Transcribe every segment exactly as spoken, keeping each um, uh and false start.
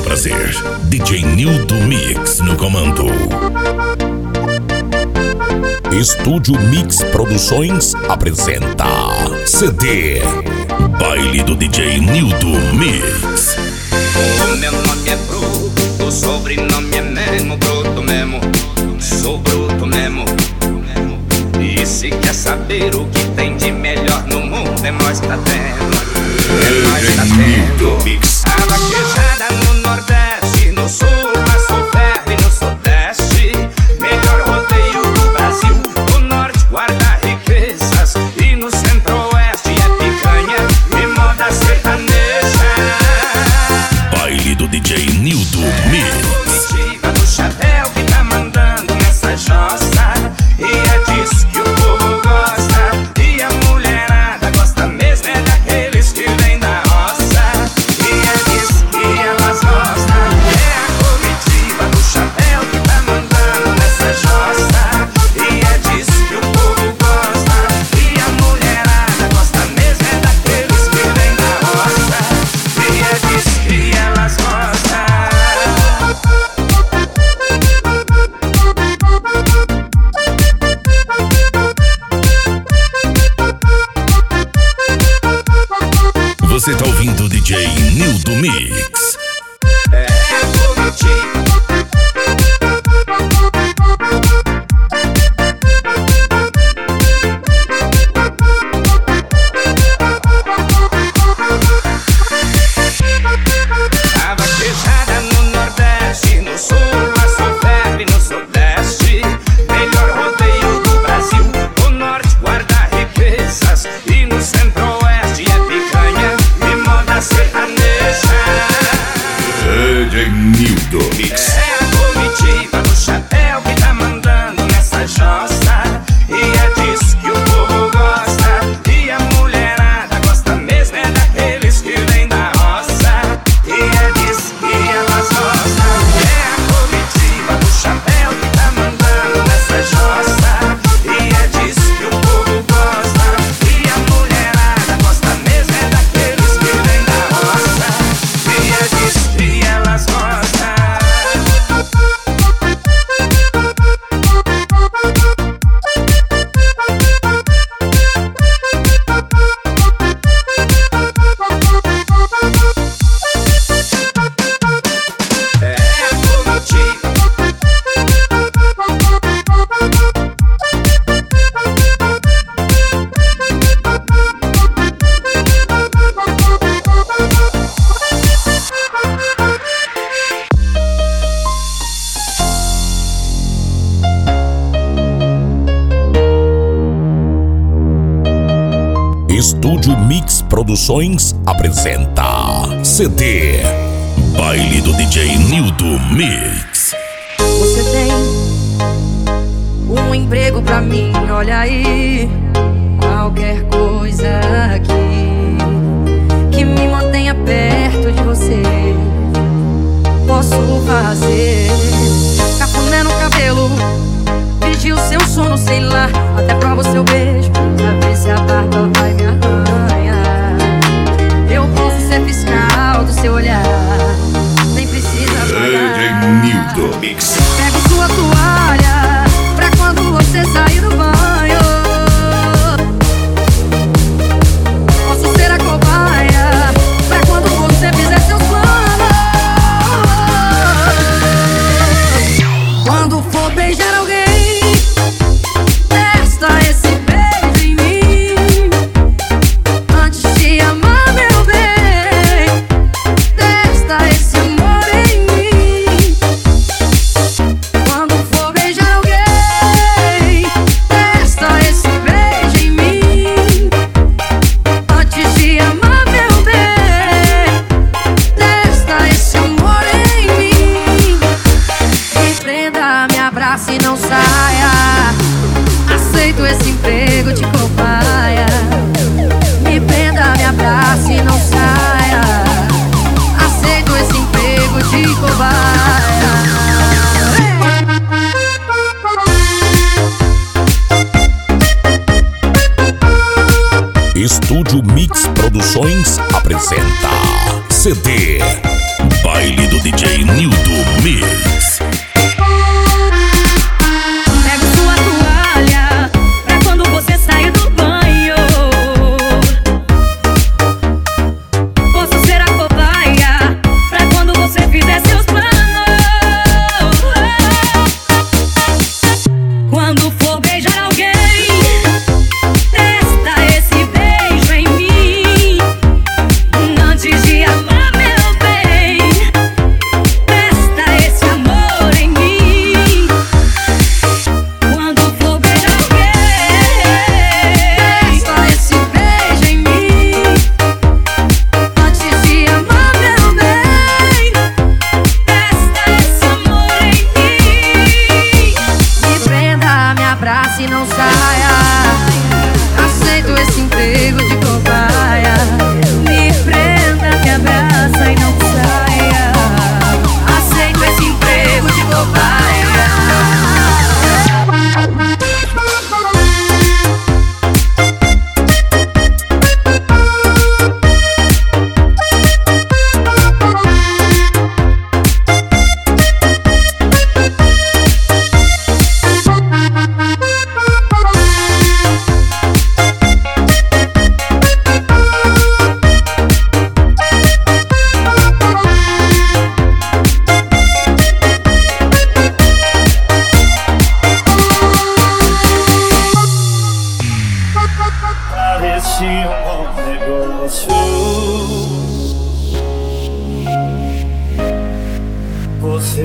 prazer, D J Nildo Mix no comando. Estúdio Mix Produções apresenta C D Baile do D J Nildo Mix. O meu nome é Bruto, o sobrenome é Memo, Bruto Memo, sou Bruto Memo. E se quer saber o que tem de melhor no mundo, é nós que tá tendo, é nós que tá tendo. A vaquejada no Nordeste, no Sul, a Soferve no Sudeste. Melhor rodeio do Brasil, o Norte guarda riquezas e no Centro-Oeste é picanha e moda sertaneja. Baile do D J Nildo Mix. Comitiva do chapéu que tá mandando nessa jossa, e é disso que o povo gosta. E a mulherada gosta mesmo é daqueles que vêm da roça, e é disso que elas gostam. É a comitiva do chapéu que tá mandando nessa jossa, e é disso que o povo gosta. E a mulherada gosta mesmo é daqueles que vêm da roça, e é disso que elas gostam. Você tá ouvindo o D J Nildo Mix. É a comitiva. A vaquejada no Nordeste, no Sul, a Soferve no Sudeste. Melhor rodeio do Brasil, o Norte guarda riquezas e no Centro-Oeste é picanha e moda sertaneja. D J Nildo Mix. É a comitiva do chapéu que tá mandando nessa jossa, e é disso que o povo gosta. E a mulherada gosta mesmo é daqueles que vêm da roça, e é disso que elas gostam. É a comitiva do chapéu que tá mandando nessa jossa, e é disso que o povo gosta. E a mulherada gosta mesmo é daqueles que vêm da roça, e é disso que elas gostam. É a comitiva. Estúdio Mix Produções apresenta C D Baile do D J Nildo Mix. Você tem um emprego pra mim, olha aí. Qualquer coisa aqui que me mantenha perto de você, posso fazer. Cafuné no cabelo, pedir o seu sono, sei lá. Até provo seu beijo, pra ver se a barba vai me arranhar. Eu posso ser fiscal do seu olhar, nem precisa D pagar. J Nildo Mix. Pego sua toalha pra quando você sair do banho. Posso ser a cobaia pra quando você fizer seus planos. Quando for beijar alguém, testa esse beijo em mim. Antes de amar, meu bem, testa esse amor em mim. Quando for beijar alguém, testa esse beijo em mim. Antes de amar, meu bem, testa esse amor em mim. Me prenda, me abrace e não saia. Aceito esse emprego de cobaia. Me prenda, me abrace e não saia. Aceito esse emprego de cobaia. Estúdio Mix Produções apresenta C D Baile do D J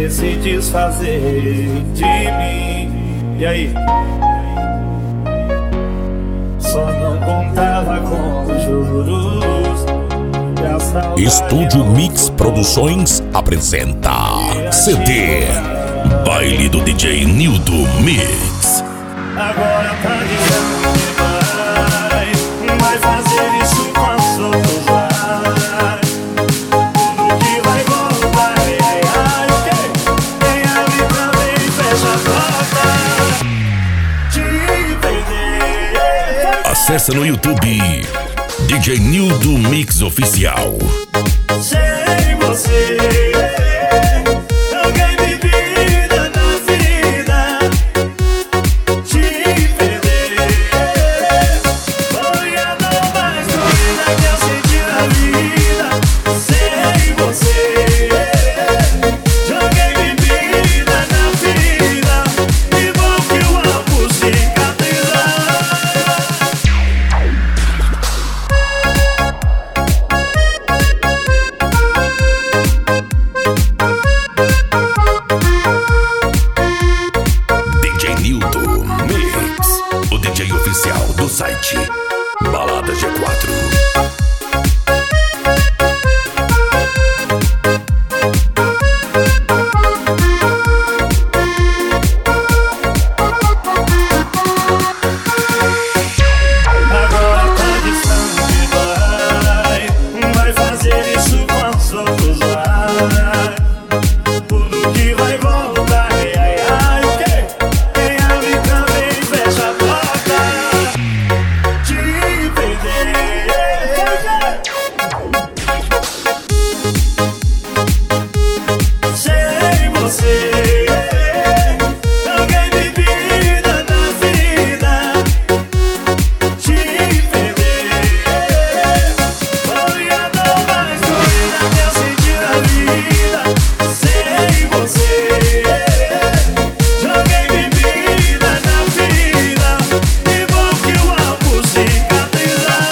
querer se desfazer de mim. E aí? Só não contava com os juros. Estúdio Mix Produções apresenta C D Baile do D J Nildo Mix. Agora tá dizendo que vai, vai fazer isso com as outras vai. Tudo que vai voltar, ai, ai, ai, ok. Quem abre também fecha a porta. Te perder. Acesse no YouTube D J Nildo Mix Oficial. Sem você joguei bebida na vida. Te perder foi a dor mais doida que eu senti na vida. Sem você joguei bebida na vida. E bom que o álcool cicatrizar. Do site Balada G quatro. Agora tá distante, vai, vai fazer isso com os outros, vai. Tudo que vai voltar, ai, ai, ai, o quê? Quem abre também fecha a porta. Te perder. Sem você joguei bebida na vida. Te perder foi a dor mais doida que eu senti na vida. Sem você joguei bebida na vida. E bom que o álcool cicatrizar.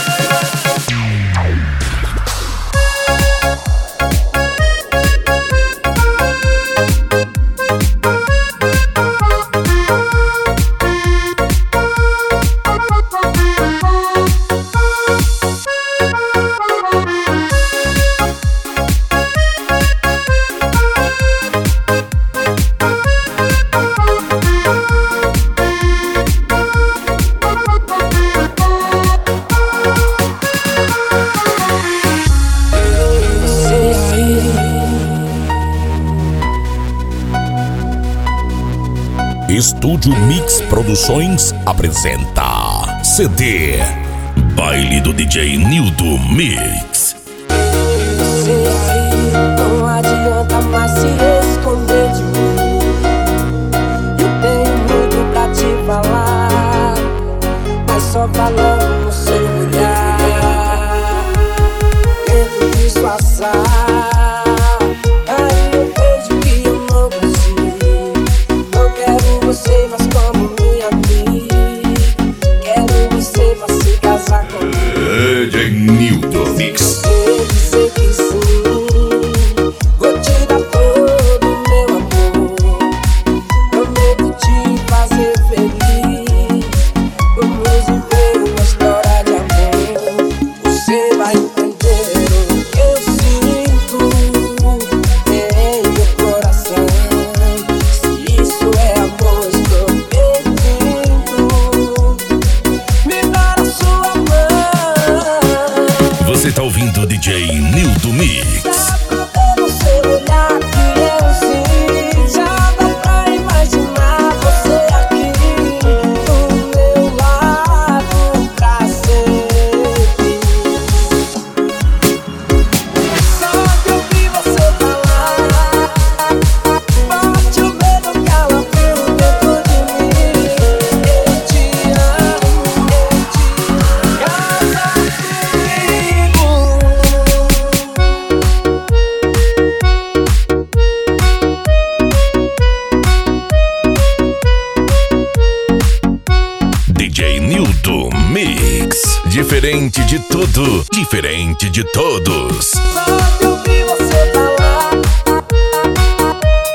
Estúdio Mix Produções apresenta C D Baile do D J Nildo Mix. Você aí não adianta mais se esconder de mim. Eu tenho muito pra te falar, mas só falando no seu olhar. Tento disfarçar. Aí eu vejo que eu não consigo. Não quero você mais como minha amiga. Quero você pra se casar comigo. D J Nildo Mix. Sei dizer que sim, vou te dar todo o meu amor. Prometo te fazer feliz. Vamos viver uma história de amor. Você vai entender o que eu sinto em meu coração. Se isso é amor, estou pedindo. Me dá a sua mão. Você tá ouvindo D J Nildo Mix. Dá pra ver no seu olhar que eu sinto. Já dá pra imaginar você aqui do meu lado pra sempre. Só que eu vi você falar, bate o medo que ela viu dentro de mim. Eu te amo, eu te amo. Casa comigo. D J Nildo Mix. Diferente de tudo, diferente de todos. Só que eu vi você falar,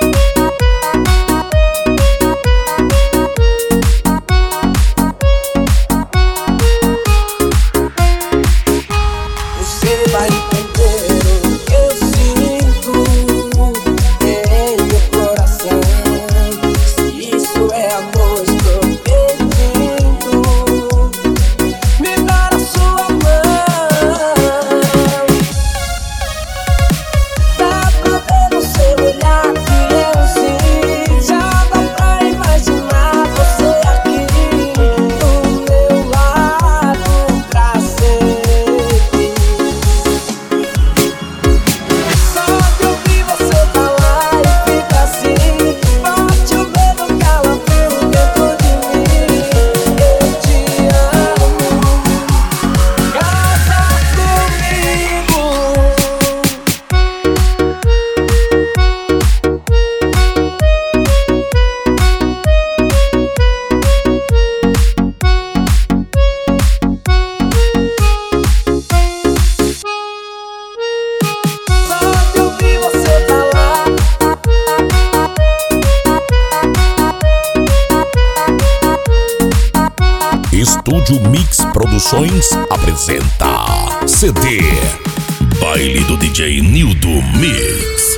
Estúdio Mix Produções apresenta C D Baile do D J Nildo Mix.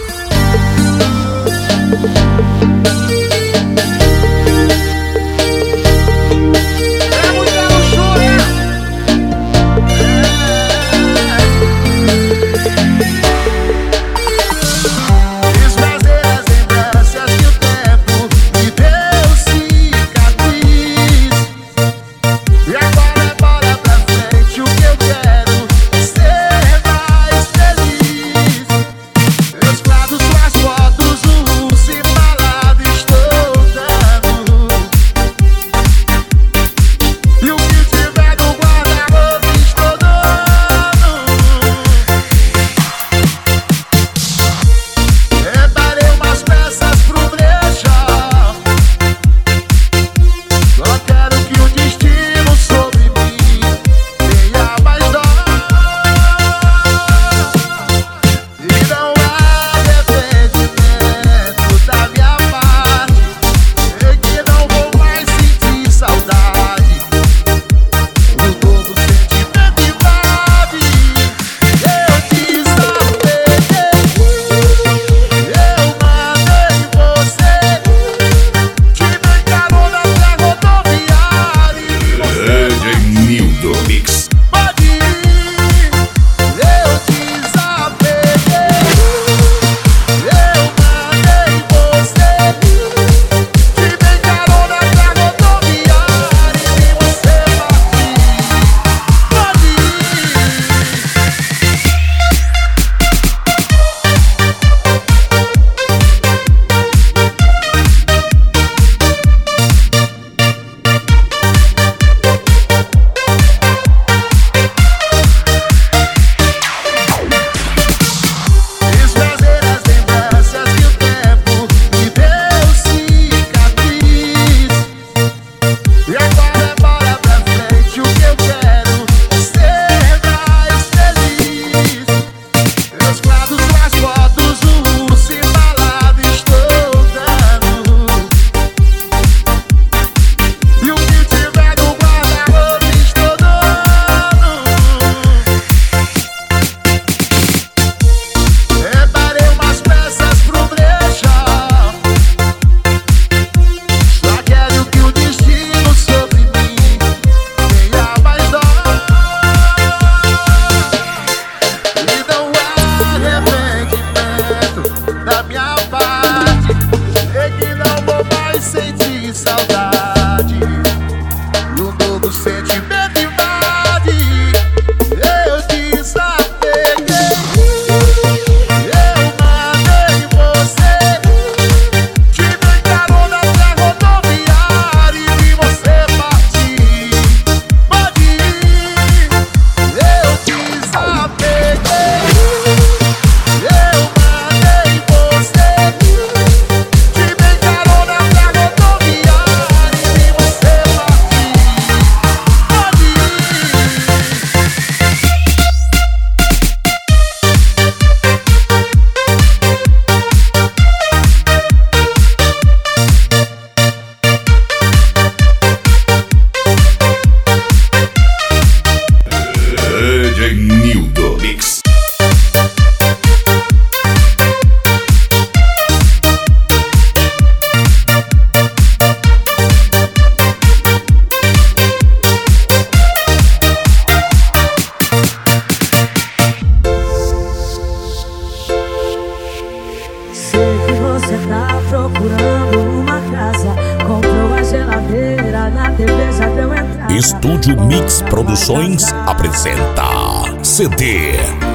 Estúdio Mix Produções apresenta C D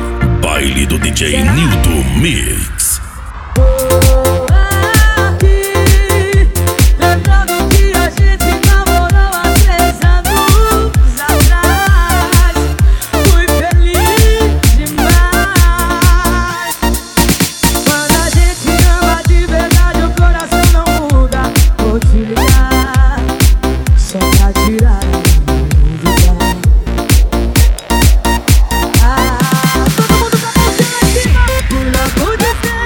Baile do D J Nildo Mix. Todo mundo pra você aqui, fui logo de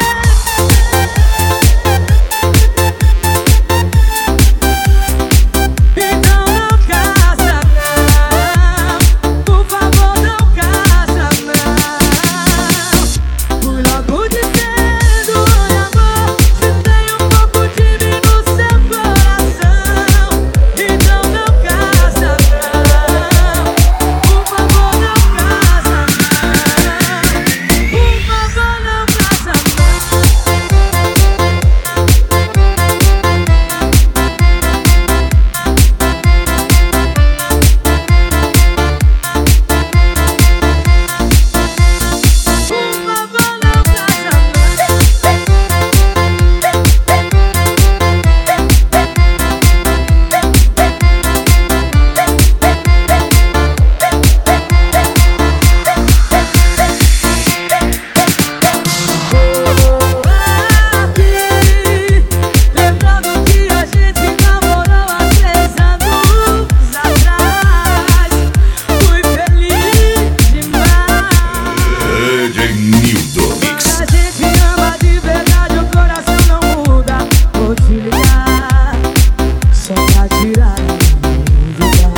Nildo Mix. A gente ama de verdade, o coração não muda. Vou te ligar só pra tirar a dúvida.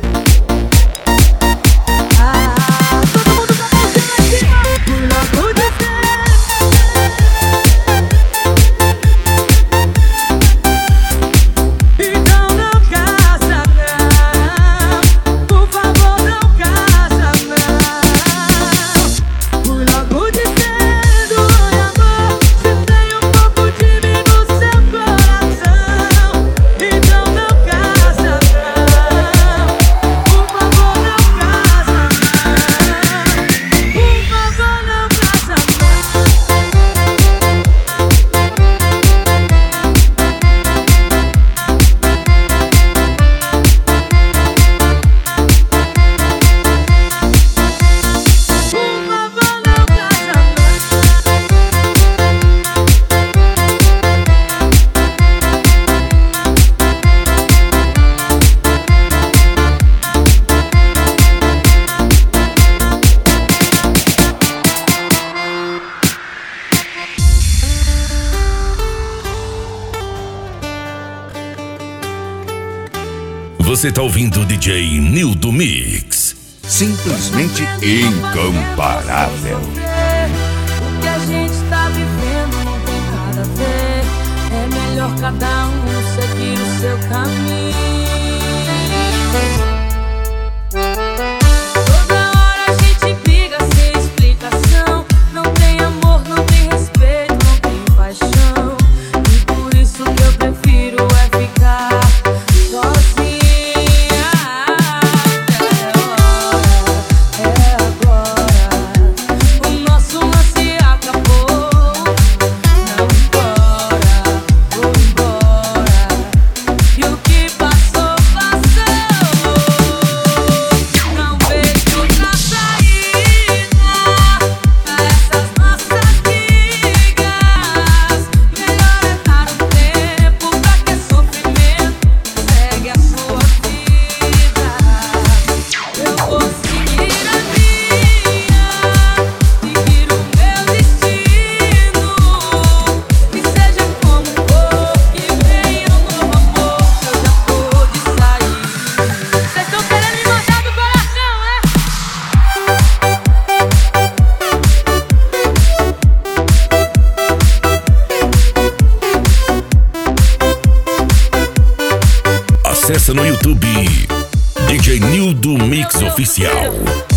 Ah, todo mundo com a mãozinha lá em cima. Fui logo dizer. Então não casa não, por favor não casa não. Fui logo dizendo, oi amor, se tem um pouco de mim no seu coração. Então não casa não, por favor não casa não. Por favor não casa Por favor não casa Você tá ouvindo o D J Nildo Mix. Simplesmente incomparável. O que a gente tá vivendo não tem nada a ver. É melhor cada um seguir o seu caminho. Toda hora a gente briga sem explicação. Não tem amor, não tem respeito, não tem paixão. E por isso que eu prefiro é ficar sozinha. É agora, o nosso lance acabou. Não embora, vou embora. E o que passou, passou. Não vejo outra saída pra essas nossas brigas. Melhor é dar um tempo pra que sofrimento segue a sua vida. Eu vou seguir a minha, seguir o meu destino. E seja como for, que venha um novo amor. Eu já tô de sair. Vocês tão querendo me matar do coração, é? Acesse no YouTube D J Nildo Mix Oficial.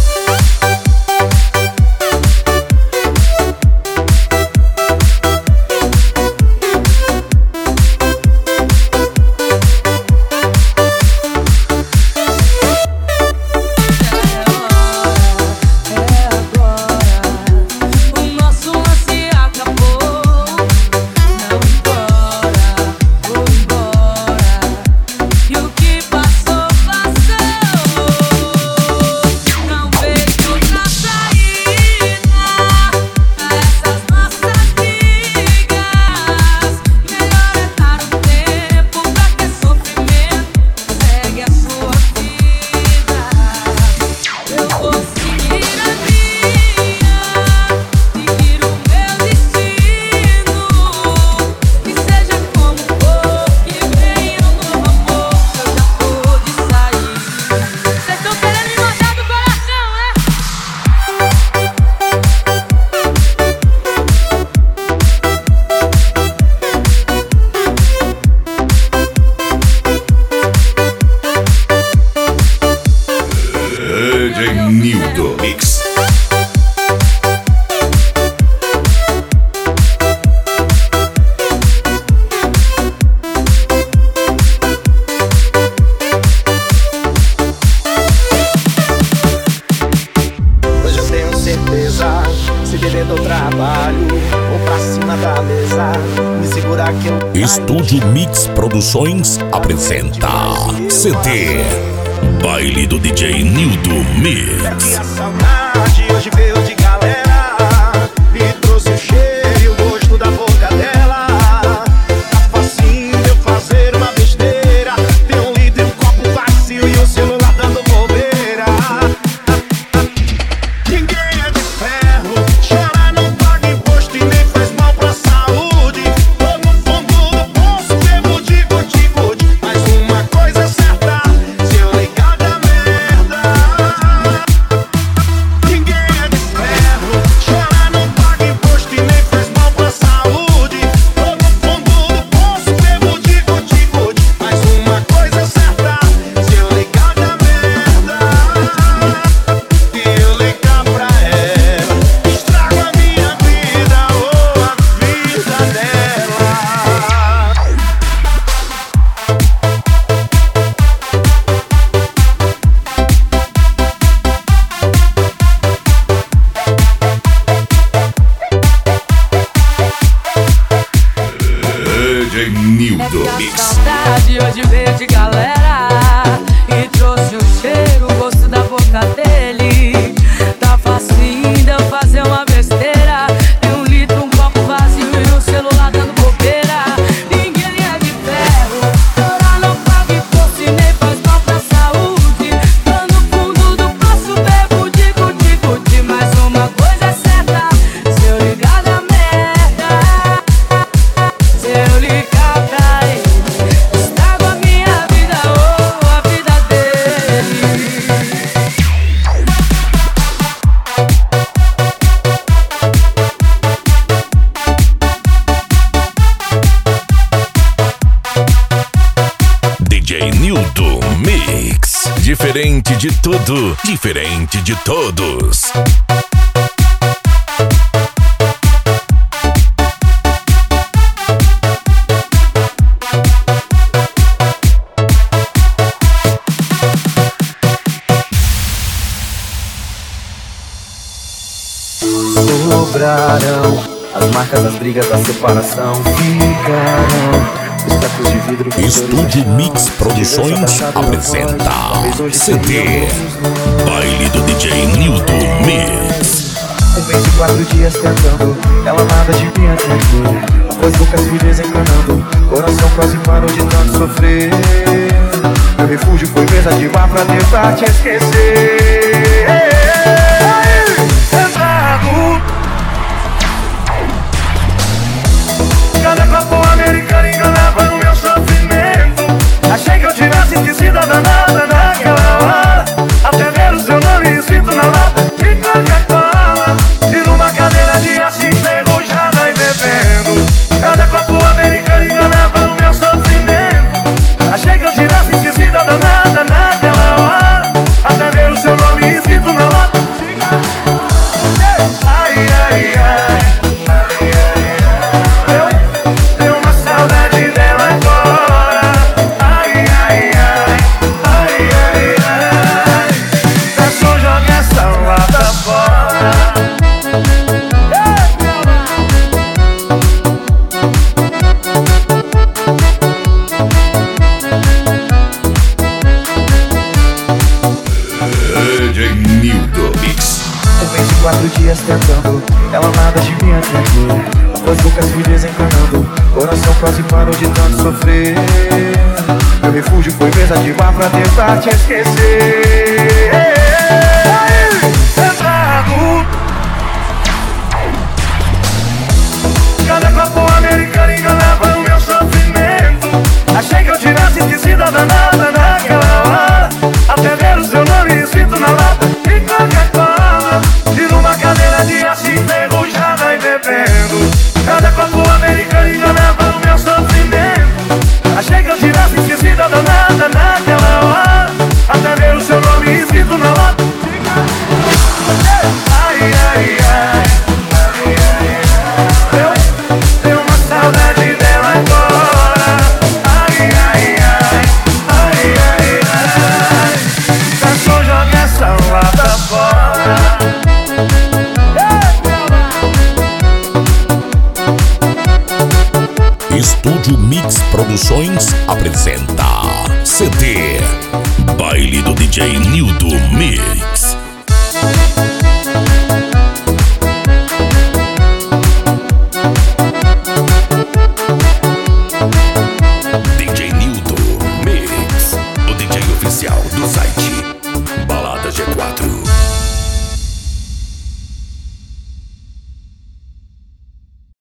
É agora, o nosso lance acabou. Não embora, vou embora. E o que passou, passou. Não vejo outra saída pra essas nossas brigas. Melhor é dar um tempo pra que sofrimento segue a sua vida. Eu vou seguir a minha, seguir o meu destino. E seja como for, que venha um novo amor. Eu já tô de sair. Vocês tão querendo me matar do coração, é? D J Nildo Mix. Hoje eu tenho certeza, se beber do trabalho, vou pra cima da mesa, me segurar que eu caio. Estúdio Mix Produções apresenta C D Baile do D J Nildo E Mix. a saudade hoje veio de galera e trouxe o cheiro e o gosto da boca dela. Tá facinho eu fazer uma besteira, ter um litro e um copo vazio e o celular dando bobeira. Ninguém é de ferro, chora não Nildo É que Mix. a saudade hoje veio de galera e trouxe o cheiro, o gosto da boca dele. Tá facinho de eu fazer uma besteira. Tem um litro, um copo vazio e o celular dando bobeira. Ninguém é de ferro, chorar não paga imposto e nem faz mal pra saúde. Tô no fundo do poço, bebo de guti guti. Mas uma coisa é certa, se eu ligar da merda, se eu ligar pra ele, estrago a minha vida ou a vida dele. D J Nildo Mix. Diferente de tudo, diferente de todos. Sobraram as marcas das brigas da separação. Ficaram os tacos de vidro. Estúdio Mix Produções apresenta C D Baile do D J Nildo Mix. Com vinte e quatro dias tentando, ela nada de minha tempo. Após bocas me desencanando, coração quase parou de tanto sofrer. Meu refúgio foi mesa de bar pra tentar te esquecer. Sentado, cada copo americano enganava no meu sofrimento. Achei que eu tivesse esquecido a danada naquela hora, até ver o seu nome escrito na lata de Coca-Cola. E numa cadeira de aço enferrujada e bebendo, cada copo americano enganava no meu sofrimento. Achei que eu tivesse esquecido a danada naquela hora, até ver o seu nome escrito na lata. Ai, ai, ai, ai, ai, ai. Eu tenho uma saudade dela agora. Ai, ai, ai, ai, ai, ai. Peço jogar essa lata fora. D J Nildo Mix. Com vinte e quatro dias tentando, ela nada de minha tempo. Após bocas me desencanando, coração quase parou de tanto sofrer. Meu refúgio foi mesa de bar pra tentar te esquecer. Sentado, cada copo americano enganava o meu sofrimento. Achei que eu tivesse esquecido a danada naquela hora, até ver o seu nome escrito na lata de Coca-Cola. E numa cadeira de aço enferrujada e bebendo, cada copo americano enganava o meu sofrimento. Achei que eu tivesse esquecido a danada naquela hora, até ver o seu nome escrito na lata. Ai, ai, ai, ai, ai, ai. Eu tenho uma saudade dela agora. Ai, ai, ai, ai, ai, ai. Peço jogar essa lata fora. Estúdio Mix Produções apresenta C D Baile do D J Nildo Mix. D J Nildo Mix, o D J oficial do site